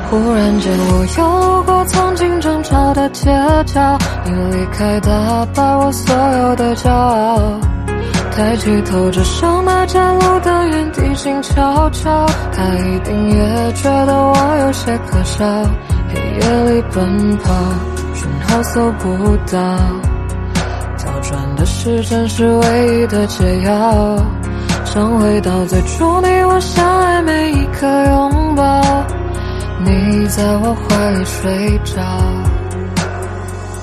忽然间我有过曾经争吵的街角，你离开打败我所有的骄傲。抬起头，只剩那窄路的原地静悄悄，他一定也觉得我有些可笑。黑夜里奔跑，讯号搜不到，跳转的时针是唯一的解药。想回到最初你我相爱每一刻拥抱，你在我怀里睡着。